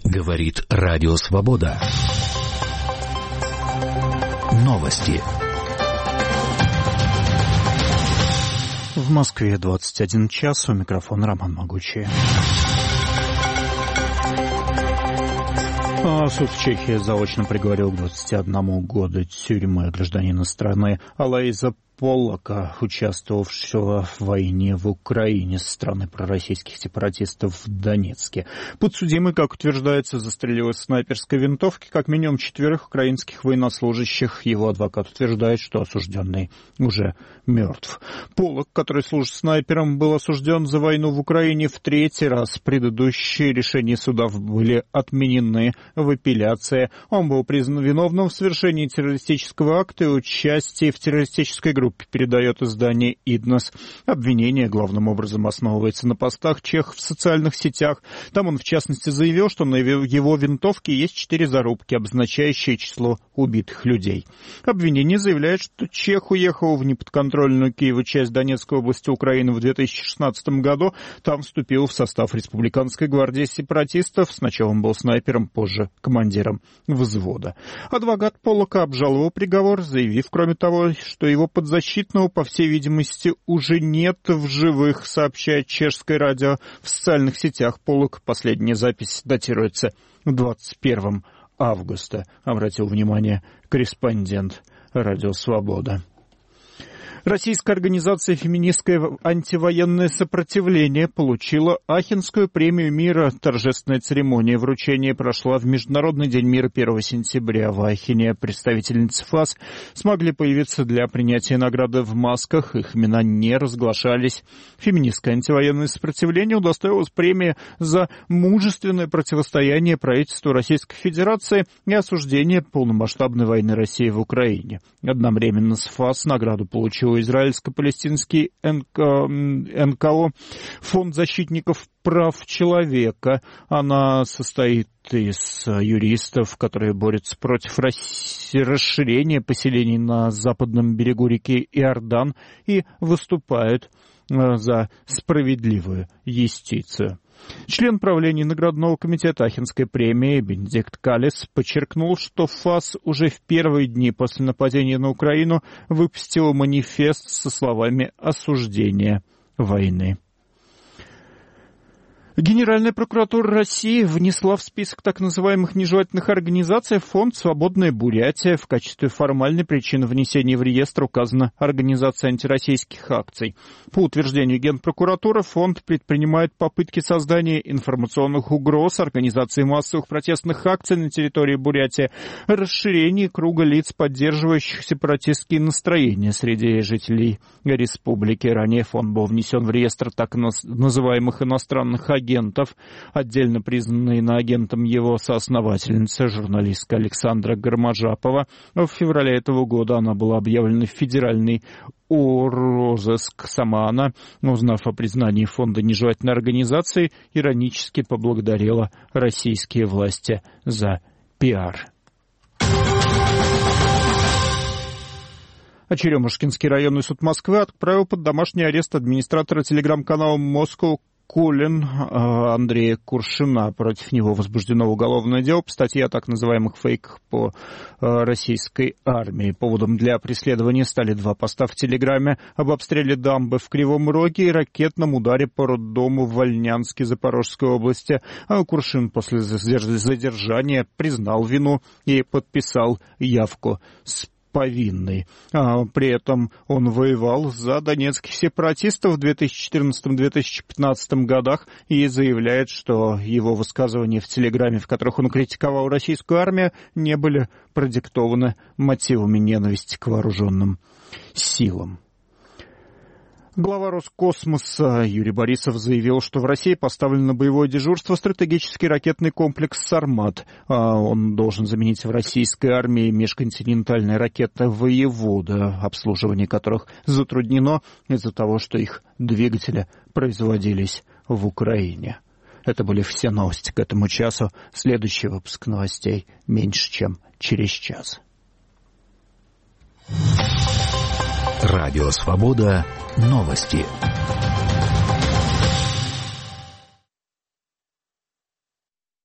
Говорит Радио Свобода. Новости. В Москве 21 час. У микрофона Роман Могучий. Суд в Чехии заочно приговорил к 21 году тюрьмы гражданина страны Алоиза Поллака, участвовавшего в войне в Украине со стороны пророссийских сепаратистов в Донецке. Подсудимый, как утверждается, застрелил из снайперской винтовки как минимум 4 украинских военнослужащих. Его адвокат утверждает, что осужденный уже мертв. Поллак, который служит снайпером, был осужден за войну в Украине в 3-й раз. Предыдущие решения суда были отменены в апелляции. Он был признан виновным в совершении террористического акта и участии в террористической группе, передает издание «Иднос». Обвинение главным образом основывается на постах чех в социальных сетях. Там он, в частности, заявил, что на его винтовке есть 4 зарубки, обозначающие число убитых людей. Обвинение заявляет, что чех уехал в неподконтрольную Киеву часть Донецкой области Украины в 2016 году. Там вступил в состав республиканской гвардии сепаратистов. Сначала он был снайпером, позже командиром взвода. Адвокат Поллака обжаловал приговор, заявив, кроме того, что его подзащитного, по всей видимости, уже нет в живых, сообщает чешское радио. В социальных сетях Поллак, последняя запись датируется 21 августа, обратил внимание корреспондент Радио Свобода. Российская организация «Феминистское антивоенное сопротивление» получила Ахенскую премию мира. Торжественная церемония вручения прошла в Международный день мира 1 сентября в Ахене. Представительницы ФАС смогли появиться для принятия награды в масках. Их имена не разглашались. «Феминистское антивоенное сопротивление» удостоилось премии за мужественное противостояние правительству Российской Федерации и осуждение полномасштабной войны России в Украине. Одновременно с ФАС награду получил израильско-палестинский НКО «Фонд защитников прав человека». Она состоит из юристов, которые борются против расширения поселений на западном берегу реки Иордан и выступают за справедливую юстицию. Член правления наградного комитета Ахенской премии Бенедикт Каллес подчеркнул, что ФАС уже в первые дни после нападения на Украину выпустила манифест со словами осуждения войны. Генеральная прокуратура России внесла в список так называемых нежелательных организаций фонд «Свободная Бурятия». В качестве формальной причины внесения в реестр указана организация антироссийских акций. По утверждению Генпрокуратуры, фонд предпринимает попытки создания информационных угроз, организации массовых протестных акций на территории Бурятии, расширение круга лиц, поддерживающих сепаратистские настроения среди жителей республики. Ранее фонд был внесен в реестр так называемых иностранных агентов. Отдельно признанной иноагентом его соосновательница, журналистка Александра Гармажапова. В феврале этого года она была объявлена в федеральный розыск. Сама она, узнав о признании фонда нежелательной организации, иронически поблагодарила российские власти за пиар. А Черемушкинский районный суд Москвы отправил под домашний арест администратора телеграм-канала «Москва Кулин» Андрея Куршина. Против него возбуждено уголовное дело по статье о так называемых фейках по российской армии. Поводом для преследования стали 2 поста в Телеграме об обстреле дамбы в Кривом Роге и ракетном ударе по роддому в Вольнянске Запорожской области. Куршин после задержания признал вину и подписал явку с повинный. При этом он воевал за донецких сепаратистов в 2014-2015 годах и заявляет, что его высказывания в Телеграме, в которых он критиковал российскую армию, не были продиктованы мотивами ненависти к вооруженным силам. Глава Роскосмоса Юрий Борисов заявил, что в России поставлен на боевое дежурство стратегический ракетный комплекс «Сармат». Он должен заменить в российской армии межконтинентальные ракеты «Воевода», обслуживание которых затруднено из-за того, что их двигатели производились в Украине. Это были все новости к этому часу. Следующий выпуск новостей меньше, чем через час. Радио «Свобода». Новости.